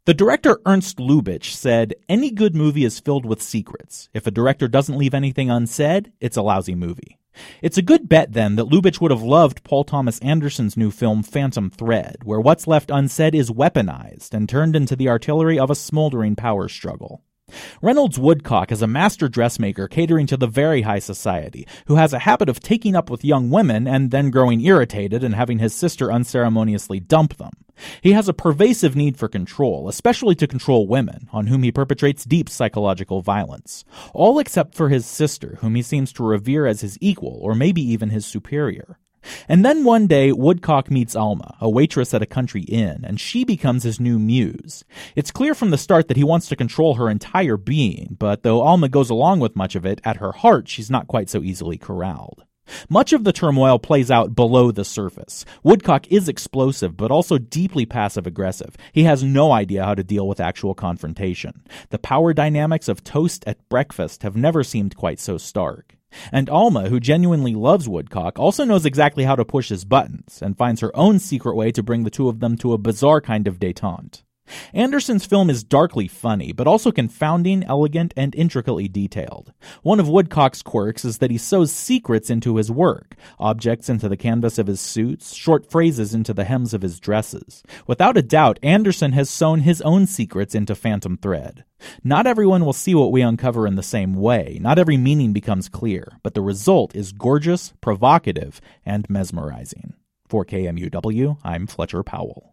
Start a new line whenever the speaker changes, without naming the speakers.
The director Ernst Lubitsch said, "Any good movie is filled with secrets. If a director doesn't leave anything unsaid, it's a lousy movie." It's a good bet, then, that Lubitsch would have loved Paul Thomas Anderson's new film Phantom Thread, where what's left unsaid is weaponized and turned into the artillery of a smoldering power struggle. Reynolds Woodcock is a master dressmaker catering to the very high society, who has a habit of taking up with young women and then growing irritated and having his sister unceremoniously dump them. He has a pervasive need for control, especially to control women, on whom he perpetrates deep psychological violence. All except for his sister, whom he seems to revere as his equal, or maybe even his superior. And then one day, Woodcock meets Alma, a waitress at a country inn, and she becomes his new muse. It's clear from the start that he wants to control her entire being, but though Alma goes along with much of it, at her heart she's not quite so easily corralled. Much of the turmoil plays out below the surface. Woodcock is explosive, but also deeply passive-aggressive. He has no idea how to deal with actual confrontation. The power dynamics of toast at breakfast have never seemed quite so stark. And Alma, who genuinely loves Woodcock, also knows exactly how to push his buttons, and finds her own secret way to bring the two of them to a bizarre kind of détente. Anderson's film is darkly funny, but also confounding, elegant, and intricately detailed. One of Woodcock's quirks is that he sews secrets into his work, objects into the canvas of his suits, short phrases into the hems of his dresses. Without a doubt, Anderson has sewn his own secrets into Phantom Thread. Not everyone will see what we uncover in the same way, not every meaning becomes clear, but the result is gorgeous, provocative, and mesmerizing. For KMUW, I'm Fletcher Powell.